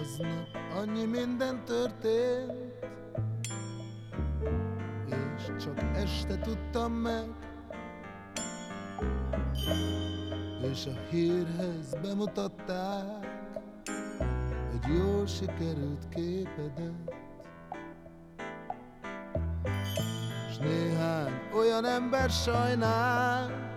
Aznap annyi minden történt, és csak este tudtam meg, és a hírhez bemutatták egy jól sikerült képedet. S néhány olyan ember sajnál,